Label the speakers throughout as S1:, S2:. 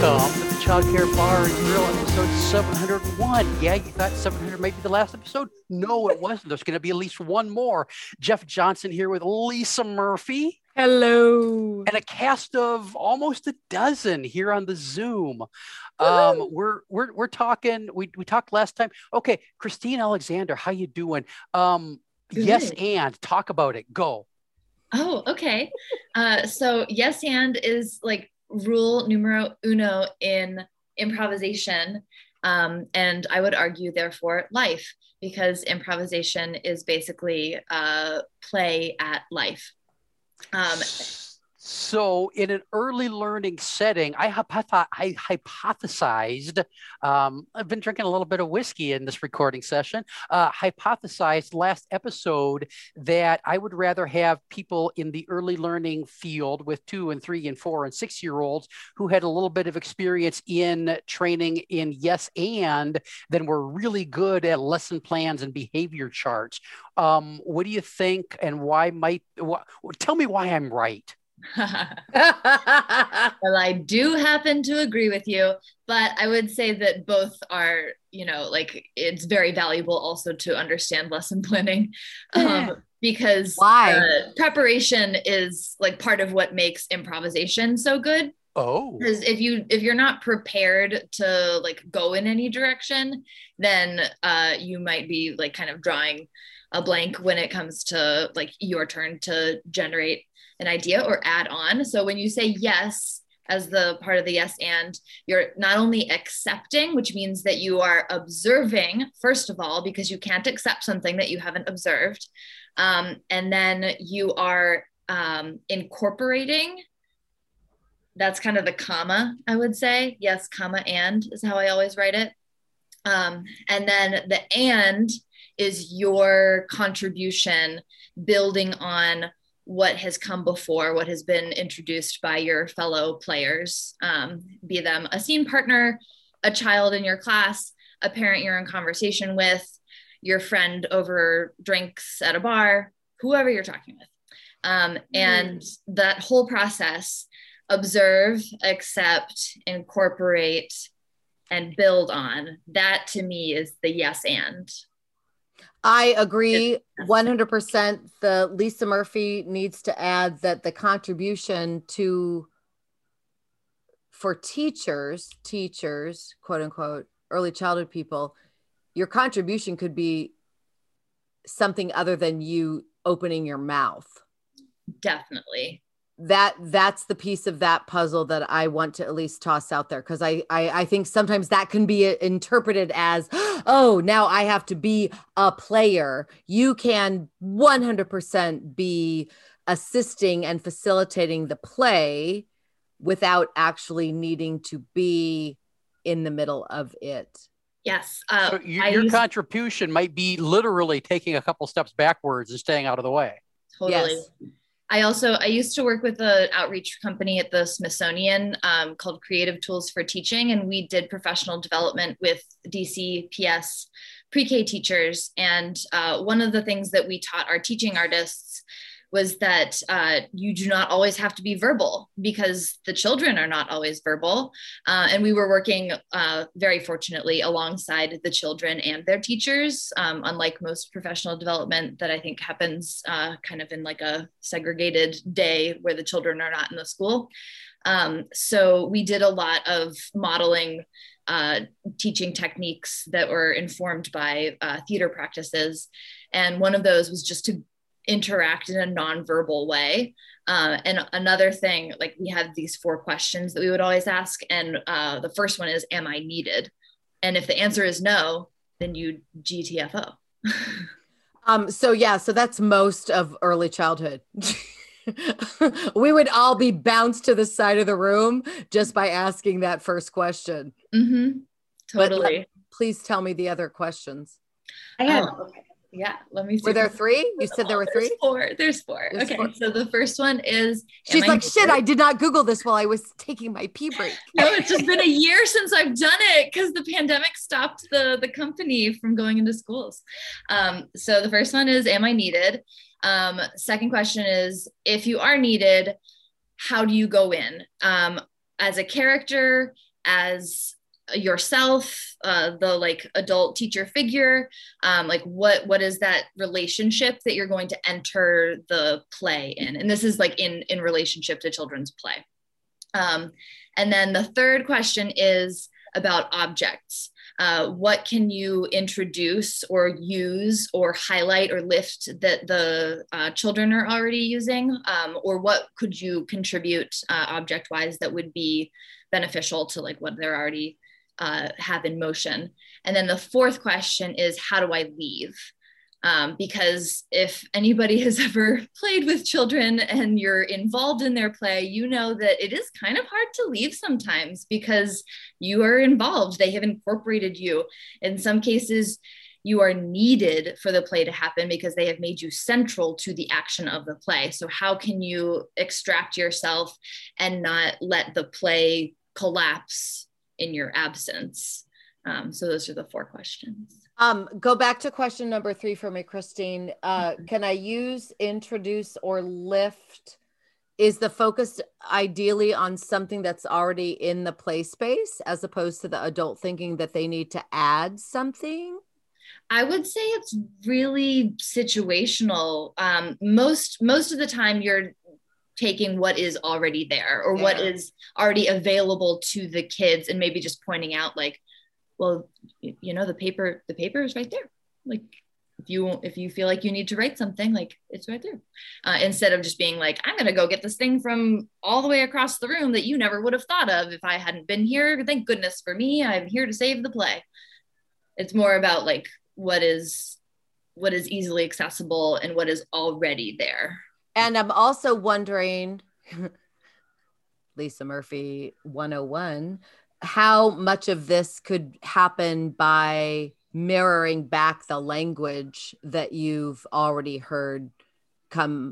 S1: Welcome to the Child Care Bar and Grill episode 701. Yeah, you thought 700 might be the last episode? No, it wasn't. There's going to be at least one more. Jeff Johnson here with Lisa Murphy.
S2: Hello.
S1: And a cast of almost a dozen here on the Zoom. We're talking. We talked last time. Okay, Christine Alexander, how you doing? Yes, and talk about it. Go.
S3: Oh, okay. So yes, and is like rule numero uno in improvisation. And I would argue, therefore, life, because improvisation is basically play at life.
S1: So in an early learning setting, I hypothesized, I've been drinking a little bit of whiskey in this recording session, hypothesized last episode that I would rather have people in the early learning field with 2 and 3 and 4 and 6-year-olds who had a little bit of experience in training in yes and than were really good at lesson plans and behavior charts. What do you think, and tell me why I'm right?
S3: Well, I do happen to agree with you, but I would say that both are, like it's very valuable also to understand lesson planning, because preparation is like part of what makes improvisation so good.
S1: Oh,
S3: because if you're not prepared to like go in any direction, then you might be like kind of drawing a blank when it comes to like your turn to generate an idea or add on. So when you say yes as the part of the yes and, you're not only accepting, which means that you are observing, first of all, because you can't accept something that you haven't observed. And then you are incorporating. That's kind of the comma, I would say. Yes, comma, and is how I always write it. And then the and is your contribution building on what has come before, what has been introduced by your fellow players, be them a scene partner, a child in your class, a parent you're in conversation with, your friend over drinks at a bar, whoever you're talking with. And that whole process, observe, accept, incorporate, and build on, that to me is the yes and.
S2: I agree 100%. The Lisa Murphy needs to add that the contribution for teachers, quote unquote, early childhood people, your contribution could be something other than you opening your mouth.
S3: Definitely.
S2: That's the piece of that puzzle that I want to at least toss out there, because I think sometimes that can be interpreted as, oh, now I have to be a player. You can 100% be assisting and facilitating the play without actually needing to be in the middle of it.
S3: Yes.
S1: So your contribution might be literally taking a couple steps backwards and staying out of the way.
S3: Totally.
S2: Yes.
S3: I used to work with an outreach company at the Smithsonian called Creative Tools for Teaching, and we did professional development with DCPS pre-K teachers. And one of the things that we taught our teaching artists was that you do not always have to be verbal, because the children are not always verbal. And we were working very fortunately alongside the children and their teachers, unlike most professional development that I think happens kind of in like a segregated day where the children are not in the school. So we did a lot of modeling teaching techniques that were informed by theater practices. And one of those was just to interact in a nonverbal way. And another thing, like we had these 4 questions that we would always ask. And the first one is, am I needed? And if the answer is no, then you GTFO.
S2: So that's most of early childhood. We would all be bounced to the side of the room just by asking that first question.
S3: Mm-hmm. Totally.
S2: Please tell me the other questions.
S3: Okay. Yeah, let me see.
S2: Were there 3? You said there were 3?
S3: There's 4. Okay, 4. So the first one is...
S2: She's like, shit, I did not Google this while I was taking my pee break.
S3: No, it's just been a year since I've done it because the pandemic stopped the company from going into schools. So the first one is, am I needed? Second question is, if you are needed, how do you go in? As a character, as yourself, the like adult teacher figure, like what is that relationship that you're going to enter the play in? And this is like in relationship to children's play. And then the third question is about objects. What can you introduce or use or highlight or lift that the children are already using? Or what could you contribute object-wise that would be beneficial to like what they're already have in motion? And then the fourth question is, how do I leave? Because if anybody has ever played with children and you're involved in their play, you know that it is kind of hard to leave sometimes because you are involved. They have incorporated you. In some cases, you are needed for the play to happen because they have made you central to the action of the play. So how can you extract yourself and not let the play collapse in your absence? So those are the four questions.
S2: Go back to question number 3 for me, Christine. Can I use, introduce, or lift? Is the focus ideally on something that's already in the play space as opposed to the adult thinking that they need to add something?
S3: I would say it's really situational. Most of the time you're taking what is already there or what is already available to the kids and maybe just pointing out like, well, you know, the paper is right there. Like if you feel like you need to write something, like it's right there. Instead of just being like, I'm going to go get this thing from all the way across the room that you never would have thought of if I hadn't been here. Thank goodness for me. I'm here to save the play. It's more about like what is easily accessible and what is already there.
S2: And I'm also wondering, Lisa Murphy 101, how much of this could happen by mirroring back the language that you've already heard come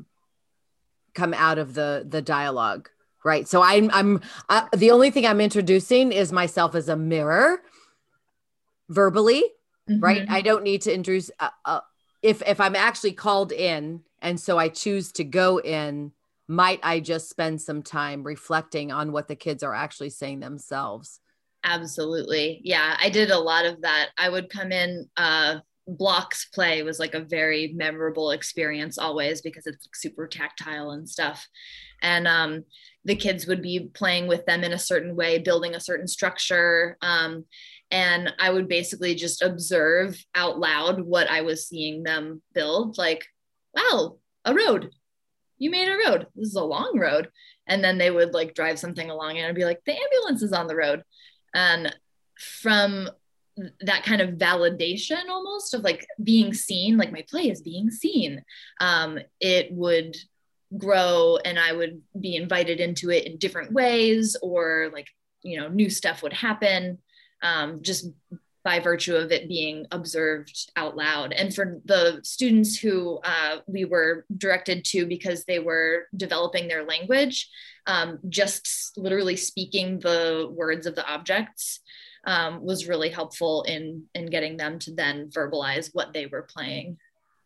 S2: out of the dialogue, right? So I'm the only thing I'm introducing is myself as a mirror verbally, right? I don't need to introduce if I'm actually called in and so I choose to go in, might I just spend some time reflecting on what the kids are actually saying themselves?
S3: Absolutely. Yeah, I did a lot of that. I would come in, blocks play was like a very memorable experience always because it's like super tactile and stuff. And the kids would be playing with them in a certain way, building a certain structure. And I would basically just observe out loud what I was seeing them build. Like, wow, a road. You made a road. This is a long road. And then they would like drive something along and I'd be like, the ambulance is on the road. And from that kind of validation almost of like being seen, like my play is being seen, it would grow and I would be invited into it in different ways or like, you know, new stuff would happen just by virtue of it being observed out loud. And for the students who we were directed to because they were developing their language, just literally speaking the words of the objects was really helpful in getting them to then verbalize what they were playing.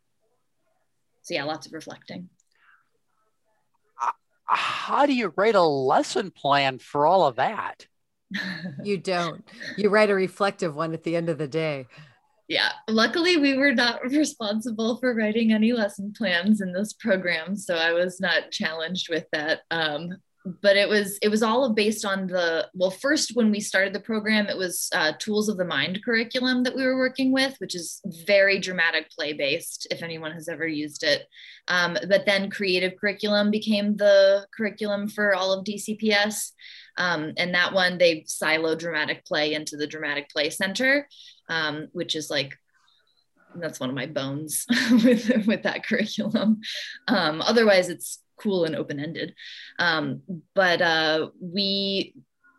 S3: So yeah, lots of reflecting.
S1: How do you write a lesson plan for all of that?
S2: You don't. You write a reflective one at the end of the day.
S3: Yeah, luckily we were not responsible for writing any lesson plans in this program, so I was not challenged with that. But it was all based on first when we started the program, it was Tools of the Mind curriculum that we were working with, which is very dramatic play based, if anyone has ever used it. But then creative curriculum became the curriculum for all of DCPS. And that one, they silo dramatic play into the Dramatic Play Center, which is like, that's one of my bones with that curriculum. Otherwise, it's cool and open-ended. But we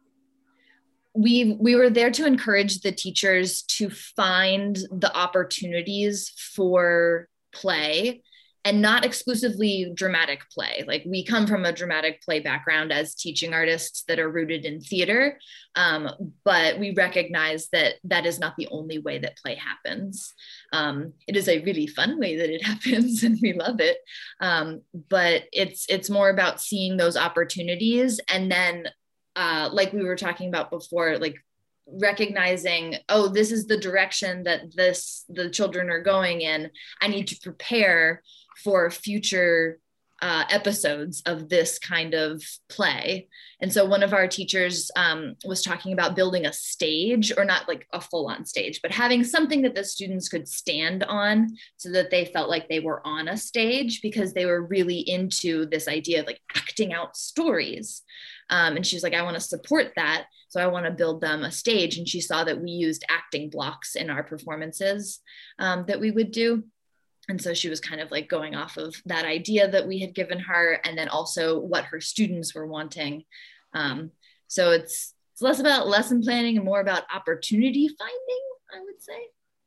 S3: were there to encourage the teachers to find the opportunities for play and not exclusively dramatic play. Like we come from a dramatic play background as teaching artists that are rooted in theater, but we recognize that that is not the only way that play happens. It is a really fun way that it happens and we love it. But it's more about seeing those opportunities and then like we were talking about before, like recognizing, oh, this is the direction that the children are going in. I need to prepare for future episodes of this kind of play. And so one of our teachers was talking about building a stage, or not like a full-on stage, but having something that the students could stand on so that they felt like they were on a stage, because they were really into this idea of like acting out stories. And she was like, I want to support that. So I want to build them a stage. And she saw that we used acting blocks in our performances that we would do. And so she was kind of like going off of that idea that we had given her, and then also what her students were wanting. So it's less about lesson planning and more about opportunity finding, I would say.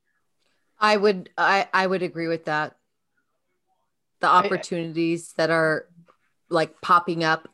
S2: I would agree with that. The opportunities that are like popping up,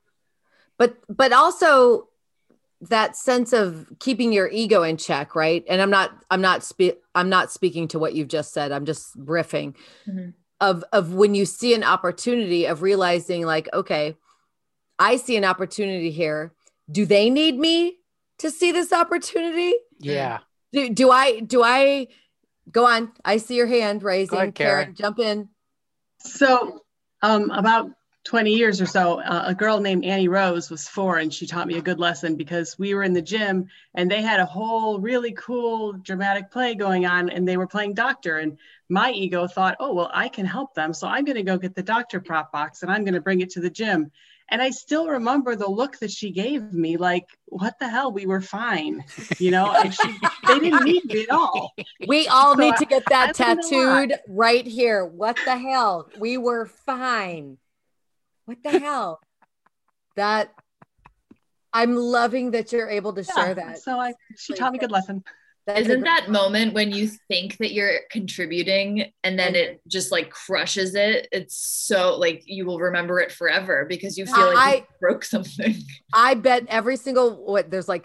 S2: but also that sense of keeping your ego in check, right? And I'm not speaking to what you've just said. I'm just riffing of when you see an opportunity of realizing like, okay, I see an opportunity here. Do they need me to see this opportunity?
S1: Yeah.
S2: Do I go on? I see your hand raising.
S1: Go ahead, Karen.
S2: Jump in.
S4: So about 20 years or so, a girl named Annie Rose was 4, and she taught me a good lesson, because we were in the gym and they had a whole really cool dramatic play going on, and they were playing doctor, and my ego thought, oh, well, I can help them. So I'm going to go get the doctor prop box and I'm going to bring it to the gym. And I still remember the look that she gave me, like, what the hell? We were fine. You know, and they didn't need me at all.
S2: We all need to get that tattooed right here. What the hell? We were fine. What the hell? That I'm loving that you're able to share that.
S4: So she taught me a good lesson.
S3: Isn't that moment when you think that you're contributing and then it just like crushes it? It's so like you will remember it forever because you feel like you broke something.
S2: I bet every single, there's like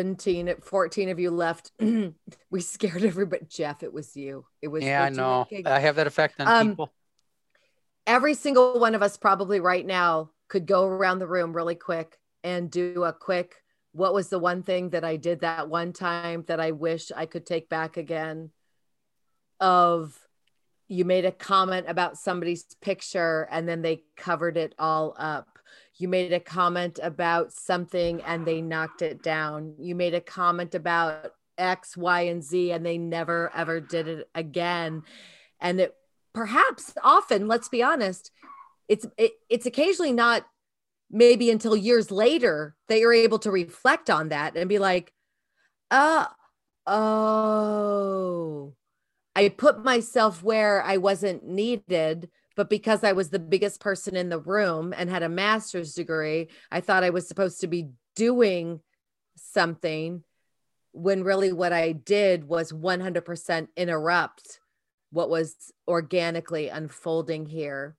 S2: 14 of you left. We scared everybody. Jeff, it was you. It was.
S1: Yeah, I know. I have that effect on people.
S2: Every single one of us probably right now could go around the room really quick and do a quick, what was the one thing that I did that one time that I wish I could take back again? Of you made a comment about somebody's picture and then they covered it all up. You made a comment about something and they knocked it down. You made a comment about X, Y, and Z and they never, ever did it again. And it perhaps often, let's be honest, it's occasionally not maybe until years later that you're able to reflect on that and be like, oh, I put myself where I wasn't needed, but because I was the biggest person in the room and had a master's degree, I thought I was supposed to be doing something when really what I did was 100% interrupt what was organically unfolding here.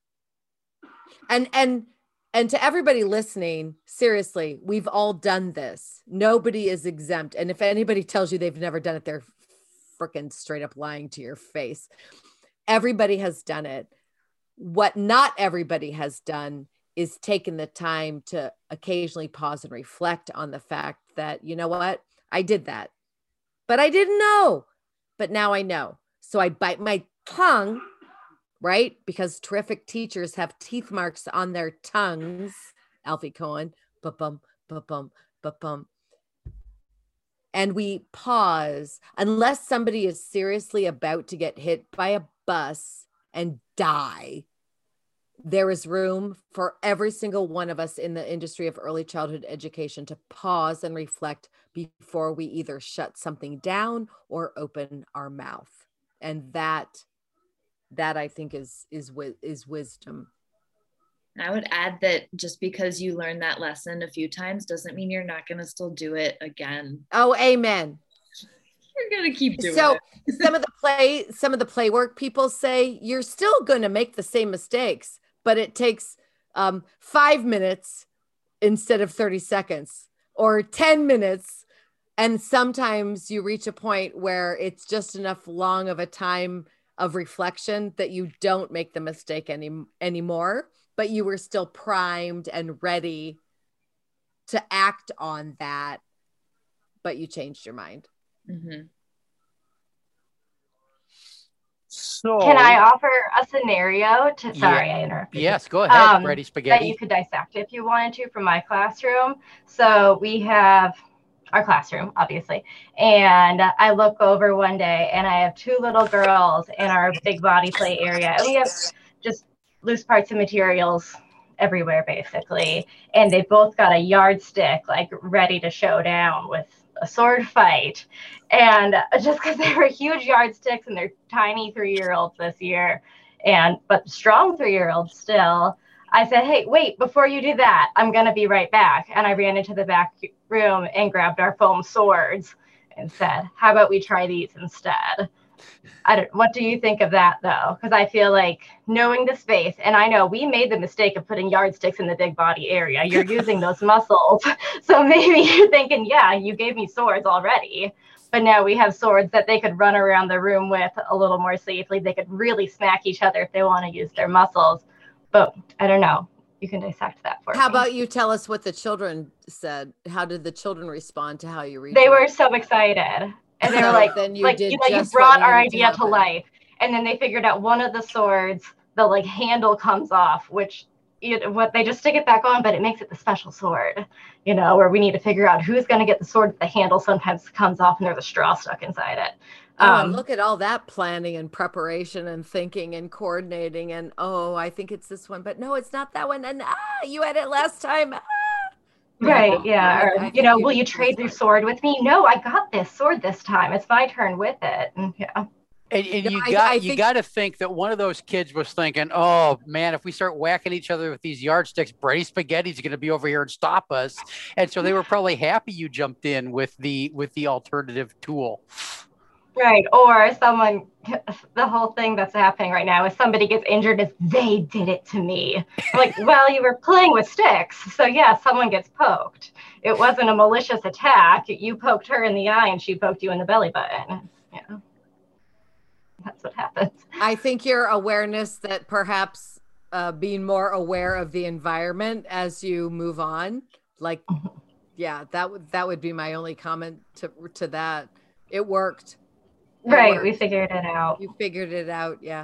S2: And to everybody listening, seriously, we've all done this. Nobody is exempt. And if anybody tells you they've never done it, they're freaking straight up lying to your face. Everybody has done it. What not everybody has done is taken the time to occasionally pause and reflect on the fact that, you know what, I did that, but I didn't know, but now I know. So I bite my tongue, right? Because terrific teachers have teeth marks on their tongues. Alfie Cohen, ba-bum, ba-bum, ba-bum. And we pause unless somebody is seriously about to get hit by a bus and die. There is room for every single one of us in the industry of early childhood education to pause and reflect before we either shut something down or open our mouth. And that I think is wisdom.
S3: I would add that just because you learned that lesson a few times doesn't mean you're not going to still do it again.
S2: Oh, amen.
S3: You're going to keep doing it.
S2: So some of the play work people say you're still going to make the same mistakes, but it takes 5 minutes instead of 30 seconds or 10 minutes. And sometimes you reach a point where it's just enough long of a time of reflection that you don't make the mistake anymore, but you were still primed and ready to act on that, but you changed your mind.
S3: Mm-hmm.
S1: So
S5: can I offer a scenario to, sorry, I interrupted.
S1: Yes, go ahead, Brady
S5: That
S1: Spaghetti.
S5: you could dissect if you wanted to from my classroom. So we have our classroom, obviously. And I look over one day and I have two little girls in our big body play area. And we have just loose parts of materials everywhere, basically. And they both got a yardstick, like ready to show down with a sword fight. And just because they were huge yardsticks and they're tiny 3-year-olds this year, but strong 3-year-olds still, I said, hey, wait, before you do that, I'm going to be right back. And I ran into the back room and grabbed our foam swords and said, how about we try these instead? What do you think of that, though? Because I feel like knowing the space, and I know we made the mistake of putting yardsticks in the big body area. You're using those muscles. So maybe you're thinking, yeah, you gave me swords already. But now we have swords that they could run around the room with a little more safely. They could really smack each other if they want to use their muscles. But I don't know. You can dissect that for me.
S2: How about you tell us what the children said? How did the children respond to how you read?
S5: They were so excited. And they were like,
S2: then you
S5: you brought our idea to life. And then they figured out one of the swords, the like handle comes off, which what they just stick it back on, but it makes it the special sword, where we need to figure out who's going to get the sword that the handle sometimes comes off and there's a straw stuck inside it.
S2: And look at all that planning and preparation and thinking and coordinating and, I think it's this one, but no, it's not that one. And you had it last time.
S5: Right. Yeah. Or, will you trade your sword with me? No, I got this sword this time. It's my turn with it. And yeah.
S1: And you got to think that one of those kids was thinking, oh man, if we start whacking each other with these yardsticks, Brady Spaghetti's going to be over here and stop us. And so they were probably happy you jumped in with the alternative tool.
S5: Right. Or the whole thing that's happening right now is somebody gets injured is they did it to me. I'm like, well, you were playing with sticks. So yeah, someone gets poked. It wasn't a malicious attack. You poked her in the eye and she poked you in the belly button. Yeah. That's what happens.
S2: I think your awareness that perhaps being more aware of the environment as you move on, like, yeah, that would be my only comment to that. It worked.
S5: Right, we figured it out.
S2: You figured it out, yeah.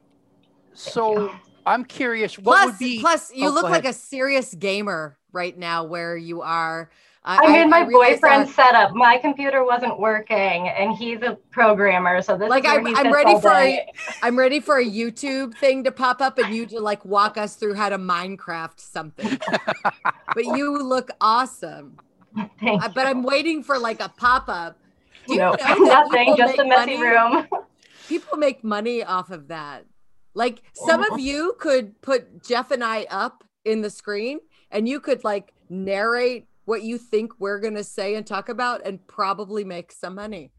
S1: So I'm curious,
S2: plus you look like a serious gamer right now where you are.
S5: I'm in my boyfriend's setup. My computer wasn't working, and he's a programmer, so this
S2: like
S5: is where
S2: I'm ready for a YouTube thing to pop up and you to like walk us through how to Minecraft something. But you look awesome.
S5: Thank
S2: but I'm waiting for like a pop up.
S5: Nothing, just a messy room.
S2: People make money off of that. Like some of you could put Jeff and I up in the screen and you could like narrate what you think we're going to say and talk about and probably make some money.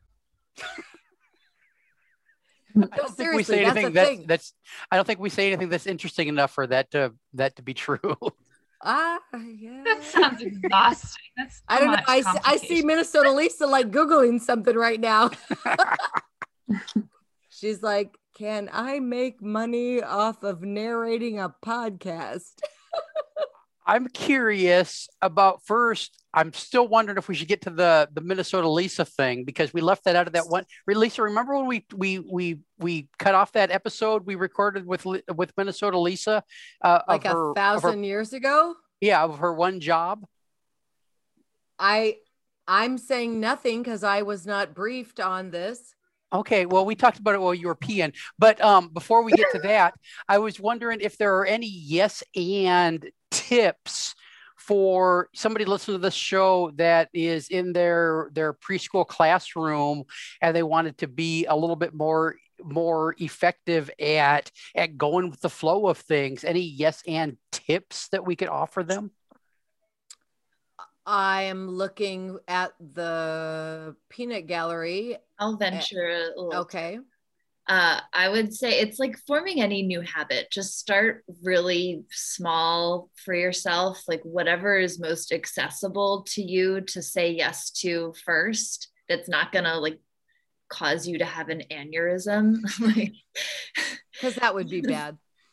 S1: I don't think we say anything I don't think we say anything that's interesting enough for that to be true.
S2: Yeah.
S6: That sounds exhausting. That's
S2: I don't know. I see Minnesota Lisa like Googling something right now. She's like, can I make money off of narrating a podcast?
S1: I'm curious about first. I'm still wondering if we should get to the Minnesota Lisa thing because we left that out of that one. Lisa, remember when we cut off that episode we recorded with Minnesota Lisa?
S2: Like 1,000 years ago?
S1: Yeah, of her one job.
S2: I'm saying nothing because I was not briefed on this.
S1: Okay, well, we talked about it while you were peeing, but before we get to that, I was wondering if there are any yes and tips for somebody listening to this show that is in their preschool classroom and they wanted to be a little bit more effective at going with the flow of things. Any yes and tips that we could offer them?
S2: I am looking at the peanut gallery.
S3: I'll venture a little.
S2: Okay.
S3: I would say it's like forming any new habit. Just start really small for yourself, like whatever is most accessible to you to say yes to first. That's not gonna like cause you to have an aneurysm.
S2: Because that would be bad.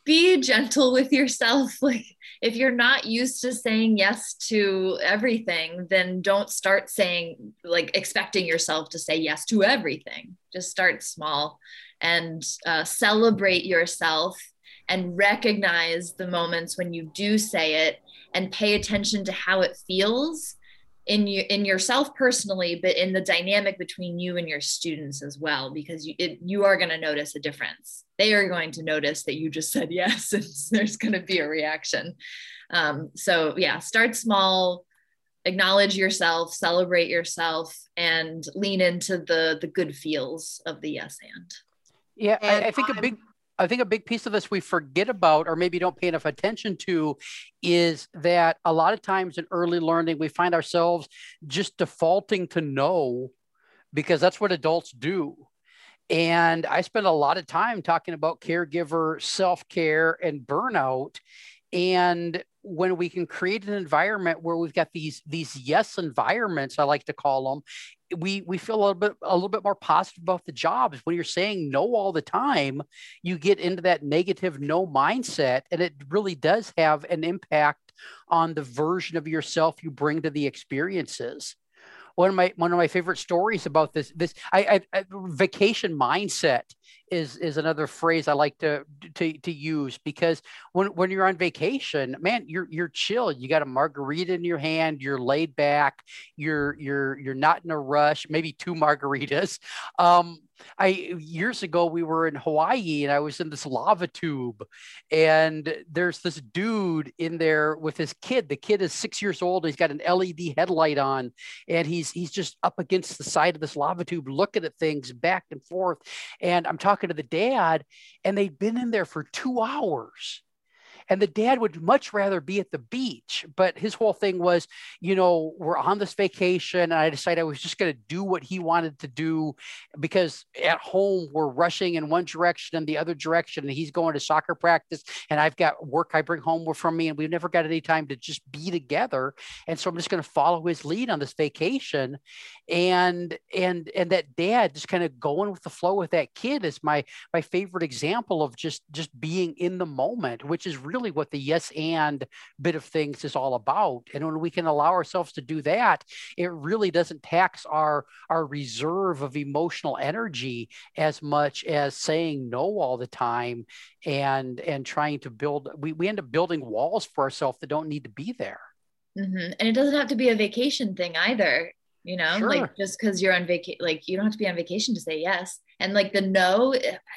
S3: be gentle with yourself. Like if you're not used to saying yes to everything, then don't start saying, like, expecting yourself to say yes to everything. Just start small and celebrate yourself and recognize the moments when you do say it and pay attention to how it feels in yourself personally, but in the dynamic between you and your students as well, because you are going to notice a difference. They are going to notice that you just said yes, and there's going to be a reaction. So yeah, start small, acknowledge yourself, celebrate yourself, and lean into the good feels of the yes and.
S1: Yeah, I think a big piece of this we forget about, or maybe don't pay enough attention to, is that a lot of times in early learning, we find ourselves just defaulting to no because that's what adults do. And I spend a lot of time talking about caregiver self-care and burnout. And when we can create an environment where we've got these yes environments, I like to call them, we feel a little bit more positive about the jobs. When you're saying no all the time, you get into that negative no mindset, and it really does have an impact on the version of yourself you bring to the experiences. One of my favorite stories about this vacation mindset is another phrase I like to use, because when you're on vacation, man, you're chill. You got a margarita in your hand, you're laid back, you're not in a rush, maybe 2 margaritas. Years ago, we were in Hawaii and I was in this lava tube, and there's this dude in there with his kid. The kid is 6 years old. He's got an LED headlight on, and he's just up against the side of this lava tube, looking at things back and forth. And I'm talking to the dad, and they'd been in there for 2 hours. And the dad would much rather be at the beach, but his whole thing was, we're on this vacation, and I decided I was just going to do what he wanted to do, because at home we're rushing in one direction and the other direction, and he's going to soccer practice, and I've got work I bring home from me, and we've never got any time to just be together. And so I'm just going to follow his lead on this vacation. And that dad just kind of going with the flow with that kid is my favorite example of just being in the moment, which is really what the yes and bit of things is all about. And when we can allow ourselves to do that, it really doesn't tax our reserve of emotional energy as much as saying no all the time and trying to build. We end up building walls for ourselves that don't need to be there.
S3: Mm-hmm. And it doesn't have to be a vacation thing either.
S1: Sure.
S3: Like just because you're on vacation, like you don't have to be on vacation to say yes. And like the no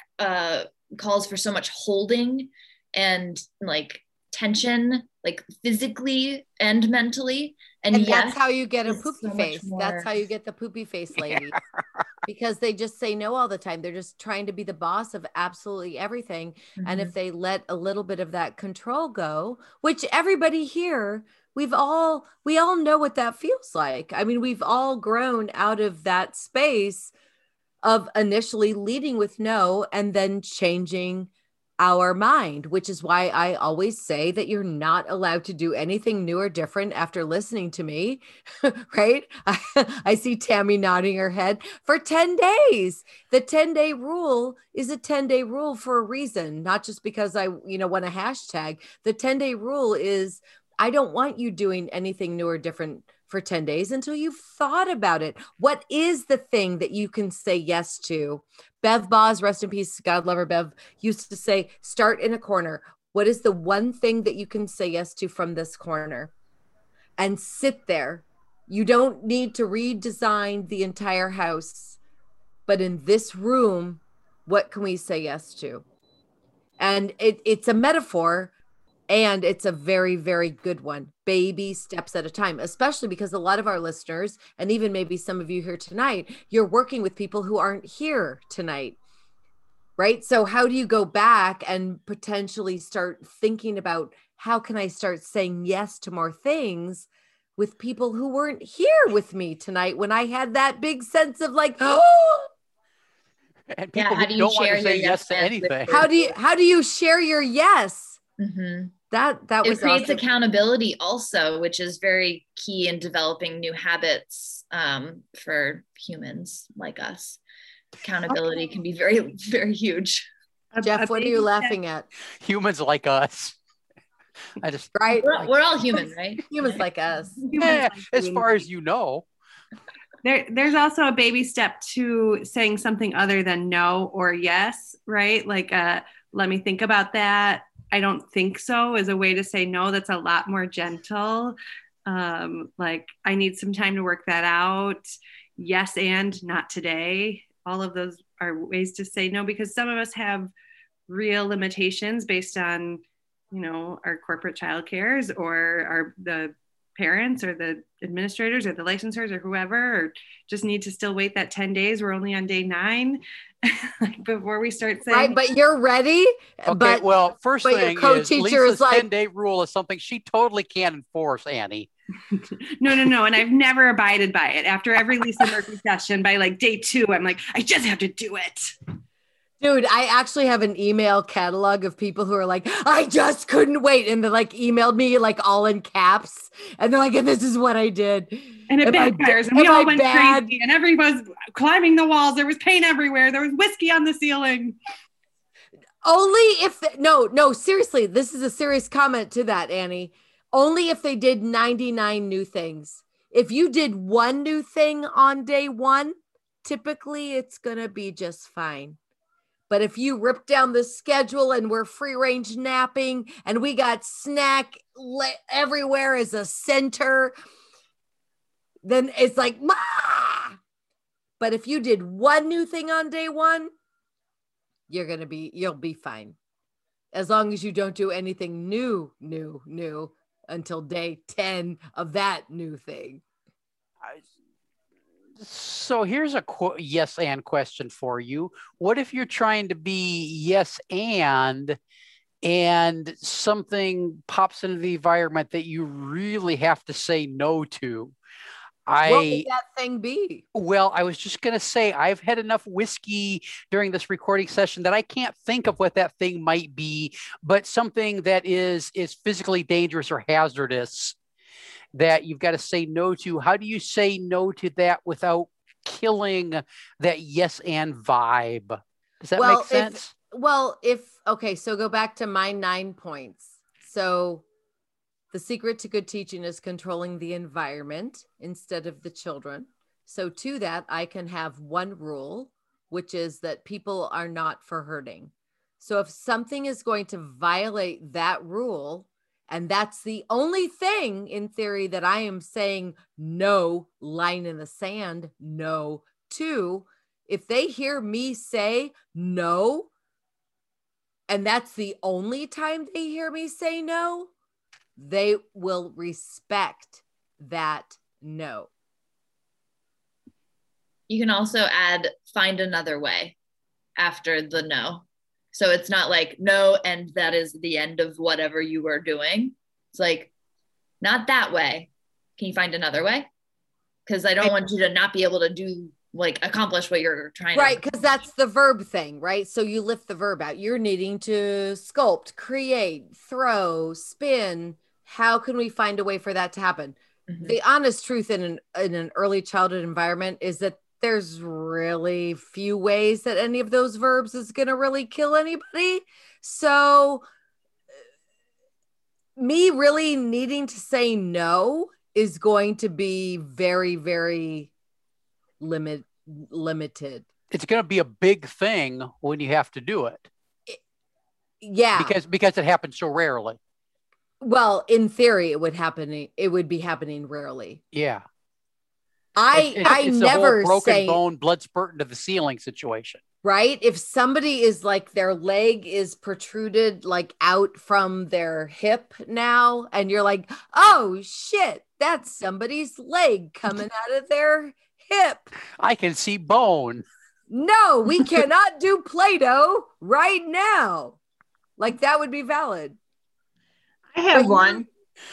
S3: calls for so much holding and like tension, like physically and mentally. And yes,
S2: that's how you get a poopy
S3: so
S2: face. That's how you get the poopy face lady. Because they just say no all the time. They're just trying to be the boss of absolutely everything. Mm-hmm. And if they let a little bit of that control go, which everybody here, we all know what that feels like. I mean, we've all grown out of that space of initially leading with no and then changing our mind, which is why I always say that you're not allowed to do anything new or different after listening to me, right? I see Tammy nodding her head. For 10 days. The 10-day rule is a 10-day rule for a reason, not just because I, want a hashtag. The 10-day rule is I don't want you doing anything new or different for 10 days until you've thought about it. What is the thing that you can say yes to? Bev Boz, rest in peace, God love her, Bev, used to say, start in a corner. What is the one thing that you can say yes to from this corner? And sit there. You don't need to redesign the entire house, but in this room, what can we say yes to? And it's a metaphor, and it's a very, very good one. Baby steps at a time, especially because a lot of our listeners, and even maybe some of you here tonight, you're working with people who aren't here tonight, right? So how do you go back and potentially start thinking about how can I start saying yes to more things with people who weren't here with me tonight when I had that big sense of like, oh,
S1: and people who don't want to say yes to anything.
S2: How do you share your yes?
S3: Mm-hmm.
S2: That was
S3: it creates
S2: awesome.
S3: Accountability also, which is very key in developing new habits for humans like us. Accountability can be very, very huge.
S2: Jeff, what are you laughing at?
S1: Humans like us.
S2: Right?
S3: We're all human, right?
S2: Humans like us.
S1: Yeah, as far as you know.
S7: There's also a baby step to saying something other than no or yes, right? Like, let me think about that. I don't think so is a way to say no. That's a lot more gentle. Like, I need some time to work that out. Yes, and not today. All of those are ways to say no, because some of us have real limitations based on, our corporate childcares or the parents or the administrators or the licensors or whoever, or just need to still wait that 10 days. We're only on day 9 before we start saying.
S2: Right, but you're ready.
S1: Okay, well, first thing is Lisa's
S2: like,
S1: 10-day rule is something she totally can't enforce, Annie.
S7: No. And I've never abided by it. After every Lisa Murphy session, by like day 2, I'm like, I just have to do it.
S2: Dude, I actually have an email catalog of people who are like, I just couldn't wait. And they like emailed me like all in caps. And they're like, and this is what I did.
S7: And it backfires. And we all went crazy. And everybody was climbing the walls. There was paint everywhere. There was whiskey on the ceiling.
S2: Only if, no, seriously, this is a serious comment to that, Annie. Only if they did 99 new things. If you did one new thing on day 1, typically it's going to be just fine. But if you rip down the schedule and we're free range napping and we got snack everywhere as a center, then it's like, ah! But if you did one new thing on day 1, you'll be fine. As long as you don't do anything new until day 10 of that new thing.
S1: So here's a yes and question for you. What if you're trying to be yes and something pops into the environment that you really have to say no to?
S2: What would that thing be?
S1: Well, I was just going to say, I've had enough whiskey during this recording session that I can't think of what that thing might be, but something that is physically dangerous or hazardous that you've got to say no to. How do you say no to that without killing that yes and vibe? Does that make sense?
S2: So go back to my 9 points. So the secret to good teaching is controlling the environment instead of the children. So to that, I can have one rule, which is that people are not for hurting. So if something is going to violate that rule, and that's the only thing in theory that I am saying no, line in the sand, no to. If they hear me say no, and that's the only time they hear me say no, they will respect that no.
S3: You can also add find another way after the no. So it's not like no, and that is the end of whatever you were doing. It's like, not that way. Can you find another way? Because I don't want you to not be able to accomplish what you're trying to.
S2: Right, because that's the verb thing, right? So you lift the verb out. You're needing to sculpt, create, throw, spin. How can we find a way for that to happen? Mm-hmm. The honest truth in an early childhood environment is that there's really few ways that any of those verbs is going to really kill anybody. So me really needing to say no is going to be very, very limited.
S1: It's going to be a big thing when you have to do it.
S2: Yeah.
S1: Because it happens so rarely.
S2: Well, in theory, it would be happening rarely.
S1: Yeah.
S2: I never
S1: a whole broken
S2: say
S1: bone, blood spurting to the ceiling situation.
S2: Right? If somebody is like their leg is protruded like out from their hip now, and you're like, oh shit, that's somebody's leg coming out of their hip.
S1: I can see bone.
S2: No, we cannot do Play-Doh right now. Like that would be valid.
S8: I have one.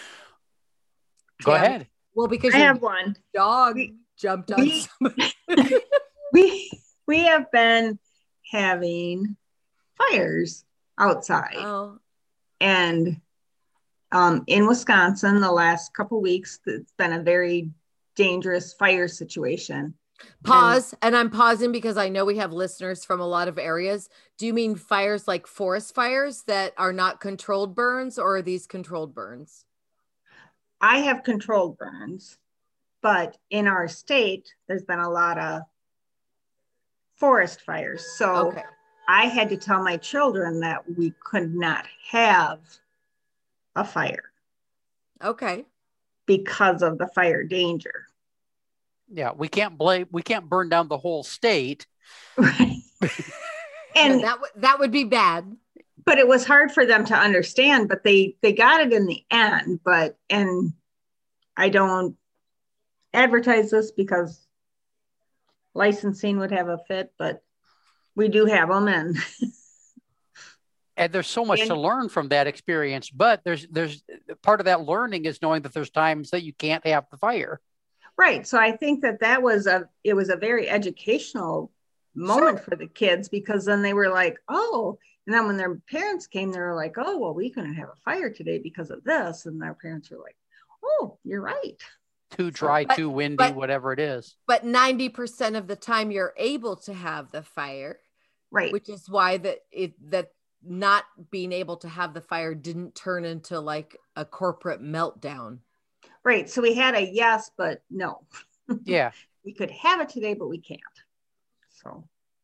S1: Go ahead.
S2: Well, because
S8: I have one.
S2: Dog jumped on somebody.
S8: We have been having fires outside.
S2: Oh.
S8: And in Wisconsin, the last couple of weeks, it's been a very dangerous fire situation.
S2: Pause. And I'm pausing because I know we have listeners from a lot of areas. Do you mean fires like forest fires that are not controlled burns, or are these controlled burns?
S8: I have controlled burns, but in our state, there's been a lot of forest fires. So
S2: Okay.
S8: I had to tell my children that we could not have a fire
S2: Okay.
S8: because of the fire danger.
S1: Yeah, we can't burn down the whole state.
S8: Right. And
S2: that would be bad.
S8: but it was hard for them to understand, but they got it in the end. And I don't advertise this because licensing would have a fit, but we do have them.
S1: And there's so much to learn from that experience, but there's part of that learning is knowing that there's times that you can't have the fire.
S8: Right. So I think that was a very educational moment for the kids, because then they were like, oh, and then when their parents came, they were like, oh, well, we couldn't have a fire today because of this. And their parents were like, oh, you're right.
S1: Too dry, too windy, whatever it is.
S2: But 90% of the time you're able to have the fire.
S8: Right.
S2: Which is why that not being able to have the fire didn't turn into like a corporate meltdown.
S8: Right. So we had a yes, but no.
S1: Yeah.
S8: We could have it today, but we can't. So.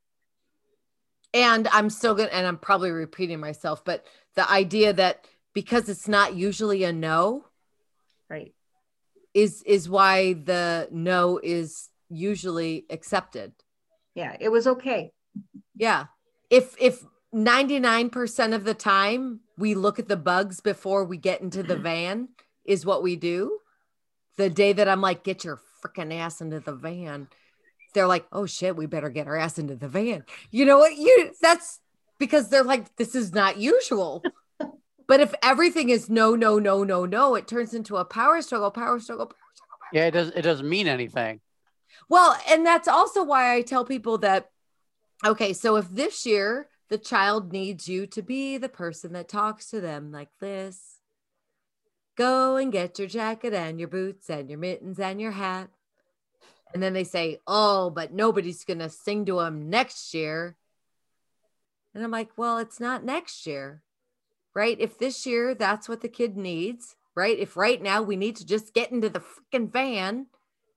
S2: And I'm probably repeating myself, but the idea that because it's not usually a no,
S8: right,
S2: is why the no is usually accepted.
S8: Yeah, it was okay.
S2: Yeah. If 99% of the time we look at the bugs before we get into the van is what we do, the day that I'm like, get your freaking ass into the van, they're like, oh shit, we better get our ass into the van. You know what? That's because they're like, this is not usual. But if everything is no, it turns into a power struggle.
S1: Yeah, it doesn't mean anything.
S2: Well, and that's also why I tell people that, okay, so if this year the child needs you to be the person that talks to them like this, go and get your jacket and your boots and your mittens and your hat. And then they say, oh, but nobody's going to sing to them next year. And I'm like, well, it's not next year, right? If this year that's what the kid needs, right? If right now we need to just get into the freaking van,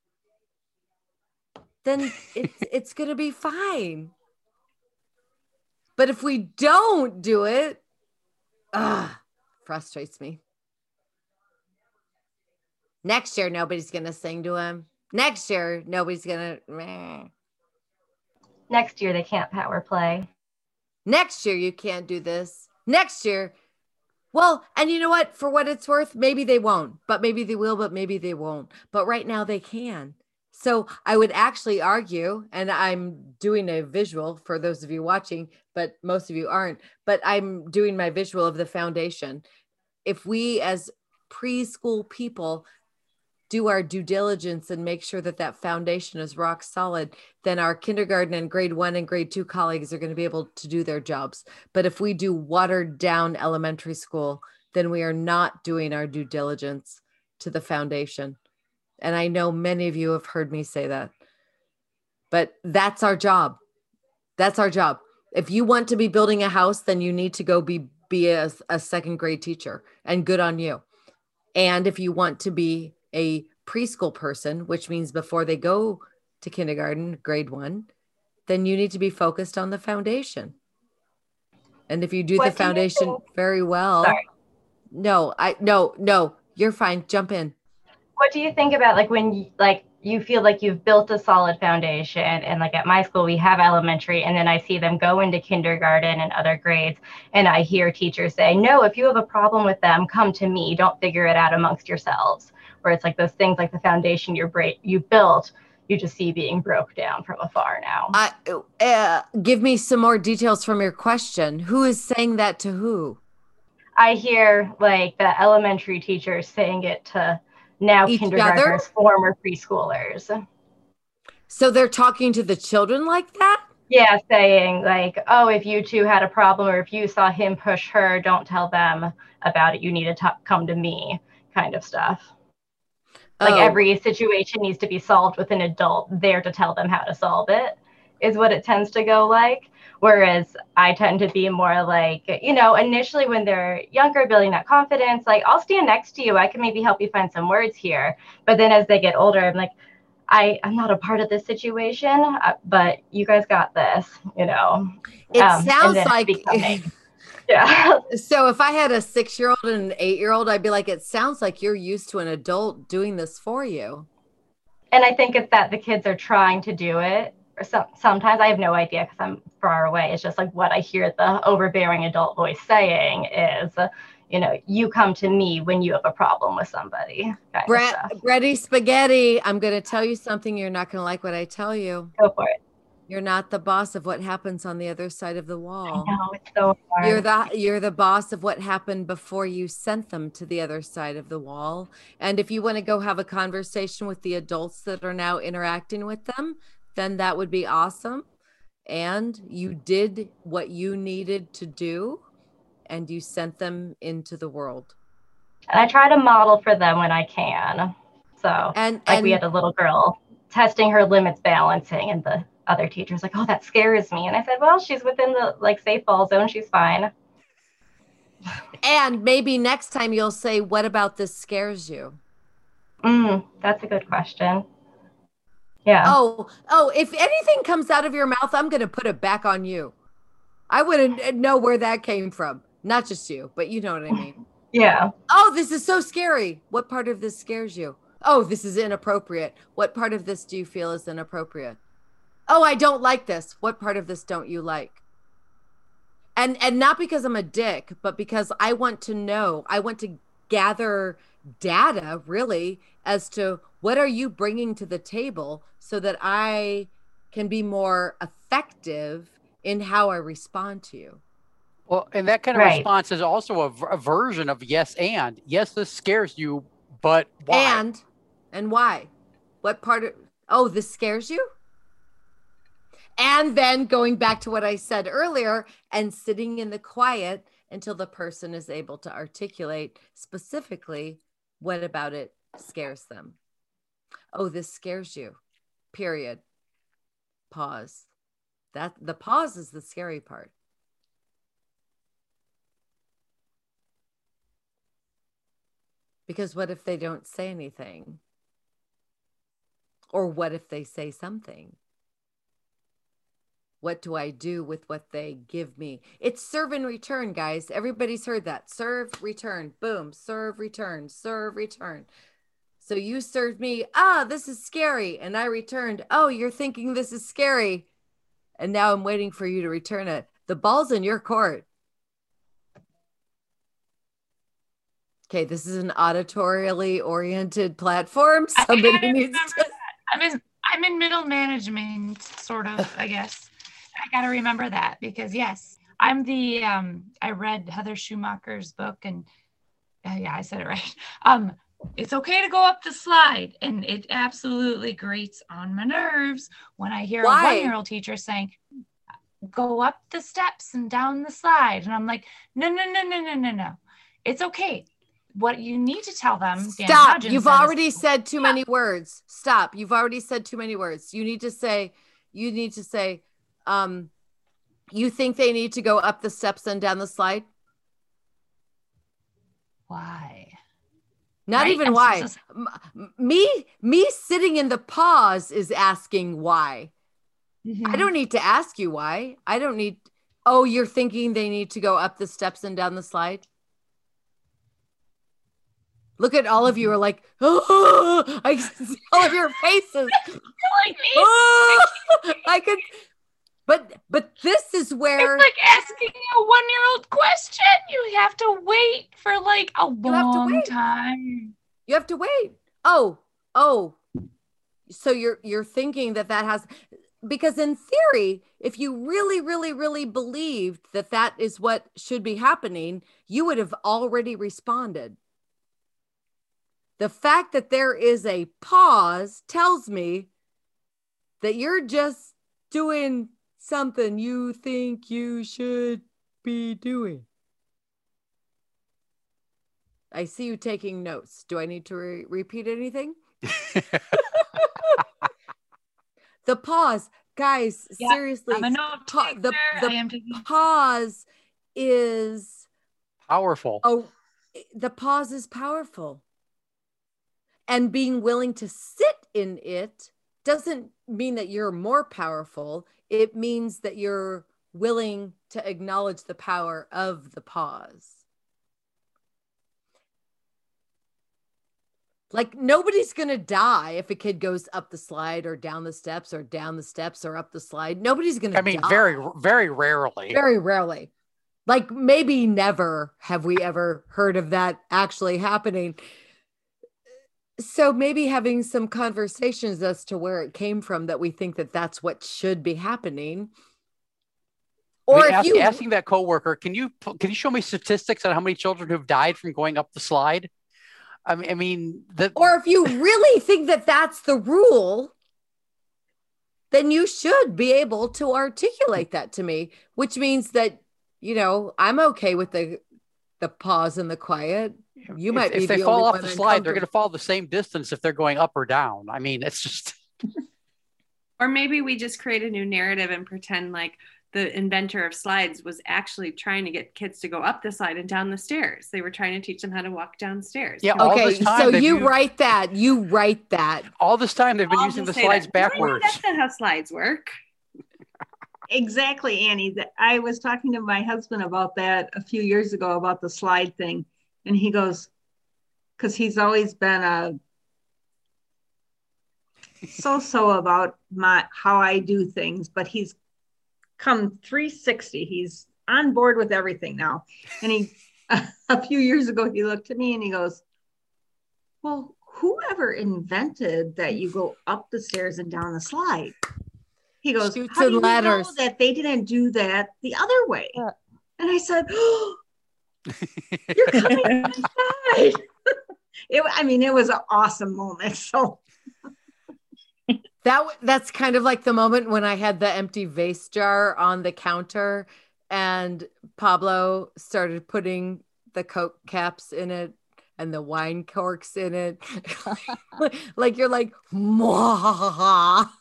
S2: then it's going to be fine. But if we don't do it, frustrates me. Next year, nobody's going to sing to him. Next year, nobody's going to.
S5: Next year, they can't power play.
S2: Next year, you can't do this. Next year. Well, and you know what? For what it's worth, maybe they won't, but maybe they will, but maybe they won't. But right now they can. So I would actually argue, and I'm doing a visual for those of you watching, but most of you aren't, but I'm doing my visual of the foundation. If we as preschool people do our due diligence and make sure that that foundation is rock solid, then our kindergarten and grade 1 and grade 2 colleagues are going to be able to do their jobs. But if we do watered down elementary school, then we are not doing our due diligence to the foundation. And I know many of you have heard me say that, but that's our job. That's our job. If you want to be building a house, then you need to go be a second grade teacher, and good on you. And if you want to be a preschool person, which means before they go to kindergarten, grade 1, then you need to be focused on the foundation. And if you do the foundation very well, no, you're fine. Jump in.
S5: What do you think about like when you feel like you've built a solid foundation, and like at my school we have elementary, and then I see them go into kindergarten and other grades, and I hear teachers say, no, if you have a problem with them, come to me, don't figure it out amongst yourselves. Where it's like those things like the foundation you built, you just see being broke down from afar now.
S2: Give me some more details from your question. Who is saying that to who?
S5: I hear like the elementary teachers saying it to now kindergartners, former preschoolers.
S2: So they're talking to the children like that?
S5: Yeah, saying like, oh, if you two had a problem, or if you saw him push her, don't tell them about it. You need to come to me, kind of stuff. Like
S2: Oh.
S5: every situation needs to be solved with an adult there to tell them how to solve it, is what it tends to go like. Whereas I tend to be more like, initially when they're younger, building that confidence, like I'll stand next to you. I can maybe help you find some words here. But then as they get older, I'm like, I'm not a part of this situation, but you guys got this,
S2: It sounds like
S5: yeah.
S2: So if I had a 6-year-old and an 8-year-old, I'd be like, it sounds like you're used to an adult doing this for you.
S5: And I think it's that the kids are trying to do it. Or sometimes I have no idea because I'm far away. It's just like what I hear the overbearing adult voice saying is, you come to me when you have a problem with somebody.
S2: Bready Spaghetti, I'm going to tell you something. You're not going to like what I tell you.
S5: Go for it.
S2: You're not the boss of what happens on the other side of the wall.
S5: I know, it's so hard.
S2: You're the boss of what happened before you sent them to the other side of the wall. And if you want to go have a conversation with the adults that are now interacting with them, then that would be awesome. And you did what you needed to do, and you sent them into the world.
S5: And I try to model for them when I can. So we had a little girl testing her limits balancing, and the other teacher's like, oh, that scares me. And I said, well, she's within the safe ball zone. She's fine.
S2: And maybe next time you'll say, what about this scares you?
S5: That's a good question. Yeah.
S2: Oh, if anything comes out of your mouth, I'm going to put it back on you. I wouldn't know where that came from. Not just you, but you know what I mean.
S5: Yeah.
S2: Oh, this is so scary. What part of this scares you? Oh, this is inappropriate. What part of this do you feel is inappropriate? Oh, I don't like this. What part of this don't you like? And not because I'm a dick, but because I want to know. I want to gather data, really, as to what are you bringing to the table so that I can be more effective in how I respond to you.
S1: Well, and that kind of response is also a version of yes and. Yes, this scares you, but why?
S2: And why? What part of, this scares you? And then going back to what I said earlier and sitting in the quiet until the person is able to articulate specifically what about it scares them. Oh, this scares you, period. Pause. The pause is the scary part. Because what if they don't say anything? Or what if they say something? What do I do with what they give me? It's serve and return, guys. Everybody's heard that. Serve, return, boom, serve, return, serve, return. So you served me, this is scary. And I returned, oh, you're thinking this is scary. And now I'm waiting for you to return it. The ball's in your court. Okay, this is an auditorially oriented platform. Somebody needs to.
S6: I'm in middle management, sort of, I guess. I got to remember that because, yes, I'm the, I read Heather Schumacher's book and, yeah, I said it right. It's okay to go up the slide. And it absolutely grates on my nerves when I hear a 1-year-old teacher saying, go up the steps and down the slide. And I'm like, no. It's okay. What you need to tell them.
S2: Stop. You've already said too many words. Stop. You've already said too many words. You need to say, you think they need to go up the steps and down the slide?
S6: Why?
S2: Not right? Even why. Me sitting in the pause is asking why. Mm-hmm. I don't need to ask you why. I don't need. Oh, you're thinking they need to go up the steps and down the slide? Look at all of you are like, oh, I can see all of your faces.
S6: Like me.
S2: Oh, I could, but this is where
S6: it's like asking a 1-year-old question. You have to wait for like a long time.
S2: You have to wait. Oh. So you're thinking that has, because in theory, if you really, really, really believed that is what should be happening, you would have already responded. The fact that there is a pause tells me that you're just doing something you think you should be doing. I see you taking notes. Do I need to repeat anything? The pause, guys,
S6: Yeah,
S2: seriously,
S6: I'm a note taker.
S2: the
S6: I am taking
S2: pause is
S1: Powerful.
S2: the pause is powerful. And being willing to sit in it doesn't mean that you're more powerful. It means that you're willing to acknowledge the power of the pause. Like, nobody's going to die if a kid goes up the slide or down the steps or down the steps or up the slide. Nobody's going to die.
S1: Very, very rarely.
S2: Very rarely. Like, maybe never have we ever heard of that actually happening. So maybe having some conversations as to where it came from, that we think that that's what should be happening. Or
S1: asking that coworker, can you show me statistics on how many children who've died from going up the slide? I mean,
S2: or if you really think that that's the rule, then you should be able to articulate that to me, which means that, you know, I'm okay with the pause and the quiet. You might be
S1: if they fall off the slide, they're going to fall the same distance if they're going up or down. I mean, it's just.
S7: Or maybe we just create a new narrative and pretend like the inventor of slides was actually trying to get kids to go up the slide and down the stairs. They were trying to teach them how to walk downstairs.
S1: Yeah.
S2: Okay. So you write that. You write that.
S1: All this time they've been using the slides backwards.
S7: That's not how slides work.
S8: Exactly, Annie. I was talking to my husband about that a few years ago about the slide thing. And he goes, because he's always been so about how I do things, but he's come 360. He's on board with everything now. And he, a few years ago, he looked at me and he goes, well, whoever invented that you go up the stairs and down the slide? He goes,
S2: Chutes
S8: how do
S2: and
S8: you
S2: ladders.
S8: know that they didn't do that the other way? And I said, oh, you're coming inside. It was an awesome moment. So
S2: that's kind of like the moment when I had the empty vase jar on the counter and Pablo started putting the Coke caps in it and the wine corks in it. Like you're like, Mwah.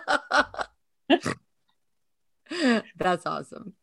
S2: That's awesome.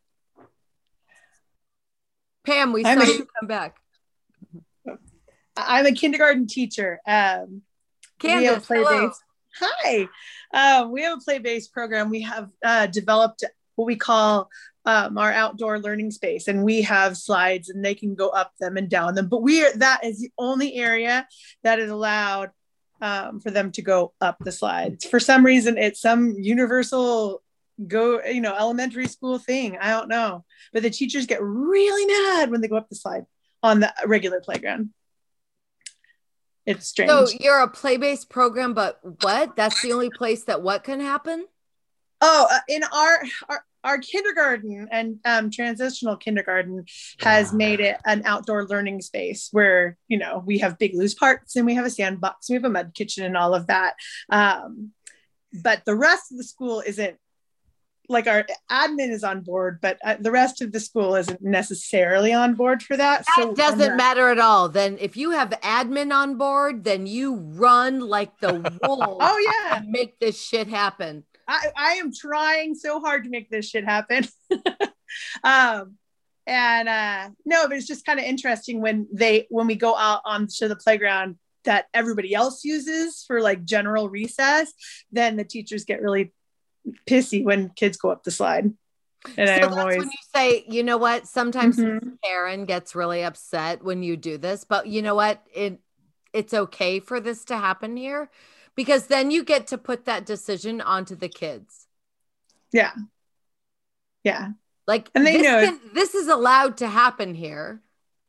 S2: Pam, we saw you come back.
S9: I'm a kindergarten teacher.
S2: Candace,
S9: hello. Hi. We have a play-based program. We have developed what we call our outdoor learning space, and we have slides and they can go up them and down them. But that is the only area that is allowed for them to go up the slides. For some reason, it's some universal elementary school thing. I don't know. But the teachers get really mad when they go up the slide on the regular playground. It's strange.
S2: So you're a play-based program, but what? That's the only place that what can happen?
S9: Oh, in our kindergarten and transitional kindergarten has made it an outdoor learning space where, we have big loose parts and we have a sandbox, we have a mud kitchen and all of that. But the rest of the school isn't, like, our admin is on board, but the rest of the school isn't necessarily on board for that.
S2: That doesn't matter at all. Then if you have admin on board, then you run like the wolves.
S9: Oh yeah,
S2: and make this shit happen.
S9: I am trying so hard to make this shit happen. No, but it's just kind of interesting when we go out onto the playground that everybody else uses for like general recess, then the teachers get really pissy when kids go up the slide. And
S2: so that's when you say, you know what, sometimes Karen gets really upset when you do this, but you know what, it's okay for this to happen here, because then you get to put that decision onto the kids.
S9: Yeah
S2: like,
S9: and
S2: this is allowed to happen here.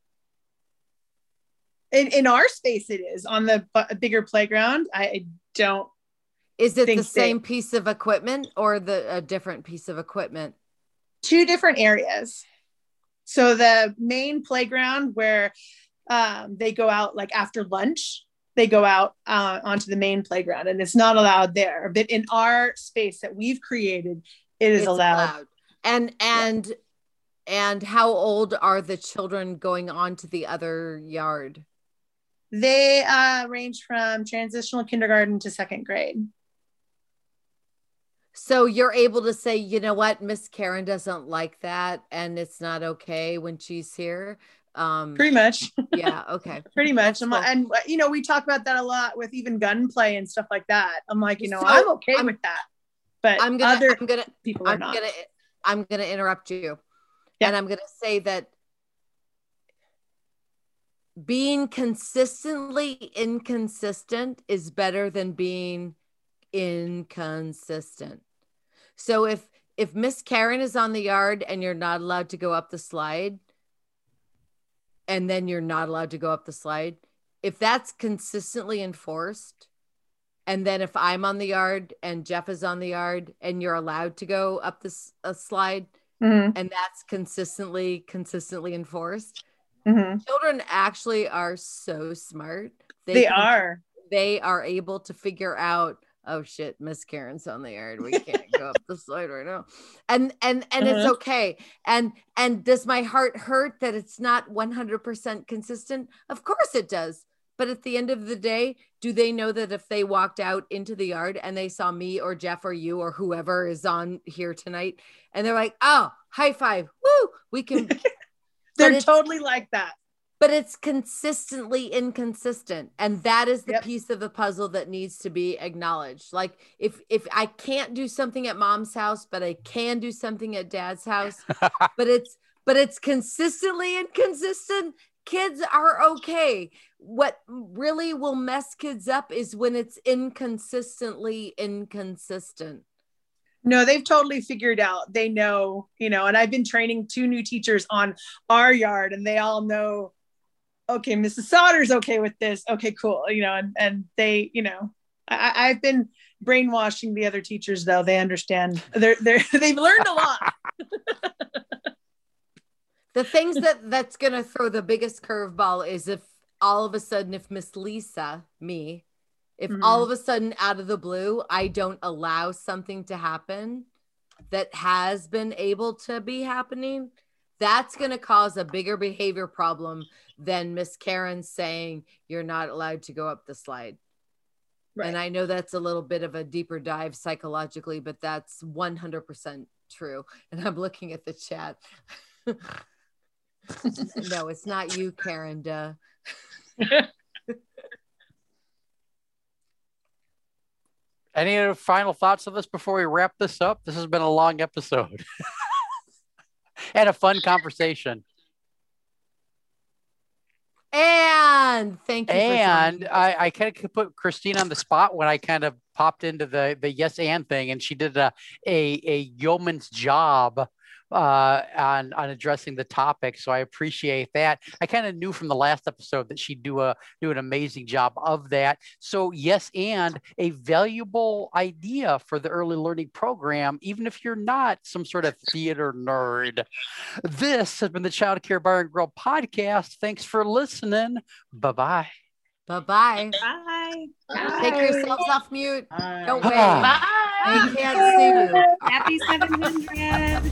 S9: In our space it is. On the bigger playground, I don't.
S2: Is it the same piece of equipment or a different piece of equipment?
S9: Two different areas. So the main playground where they go out like after lunch, they go out onto the main playground, and it's not allowed there. But in our space that we've created, it's allowed.
S2: And how old are the children going on to the other yard?
S9: They range from transitional kindergarten to second grade.
S2: So you're able to say, you know what, Miss Karen doesn't like that, and it's not okay when she's here.
S9: Pretty much.
S2: Yeah. Okay.
S9: Pretty much.
S2: Cool.
S9: And you know, we talk about that a lot with even gunplay and stuff like that. I'm like, you know,
S2: So,
S9: I'm okay with that, but
S2: I'm gonna
S9: people are not.
S2: I'm gonna interrupt you,
S9: Yeah.
S2: and I'm gonna say that being consistently inconsistent is better than being inconsistent. So if Miss Karen is on the yard and you're not allowed to go up the slide, and then you're not allowed to go up the slide, if that's consistently enforced, and then if I'm on the yard and Jeff is on the yard and you're allowed to go up this slide, and that's consistently enforced, children actually are so smart. They are able to figure out, oh shit, Miss Karen's on the yard, we can't go up the slide right now, and it's okay. And does my heart hurt that it's not 100% consistent? Of course it does. But at the end of the day, do they know that if they walked out into the yard and they saw me or Jeff or you or whoever is on here tonight, and they're like, oh, high five, woo, we can.
S9: They're totally like that.
S2: But it's consistently inconsistent. And that is the piece of the puzzle that needs to be acknowledged. Like if I can't do something at mom's house, but I can do something at dad's house, but it's consistently inconsistent, kids are okay. What really will mess kids up is when it's inconsistently inconsistent.
S9: No, they've totally figured out. They know, you know, and I've been training 2 new teachers on our yard, and they all know, okay, Mrs. Sauter's okay with this. Okay, cool. You know, and they, you know, I've been brainwashing the other teachers, though. They understand. They've learned a lot.
S2: The things that's going to throw the biggest curveball is if all of a sudden, if Miss Lisa, me, if all of a sudden out of the blue, I don't allow something to happen that has been able to be happening, that's going to cause a bigger behavior problem than Miss Karen saying you're not allowed to go up the slide. Right. And I know that's a little bit of a deeper dive psychologically, but that's 100% true. And I'm looking at the chat. No, it's not you, Karen. Duh.
S1: Any other final thoughts of this before we wrap this up? This has been a long episode and a fun conversation.
S2: And thank you.
S1: And I kind of put Christine on the spot when I kind of popped into the yes and thing, and she did a yeoman's job on addressing the topic. So I appreciate that. I kind of knew from the last episode that she'd do an amazing job of that. So yes, and a valuable idea for the early learning program, even if you're not some sort of theater nerd. This has been the Child Care Bar and Grill podcast. Thanks for listening. Bye-bye.
S2: Bye-bye.
S8: Bye.
S2: Take yourselves off mute.
S8: Bye.
S2: Don't wait.
S6: Bye.
S2: I can't see you.
S7: Happy 700.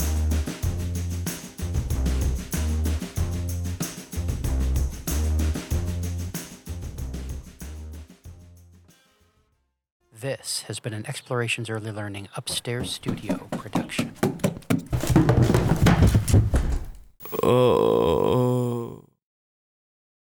S1: This has been an Explorations Early Learning Upstairs Studio production.
S10: Oh.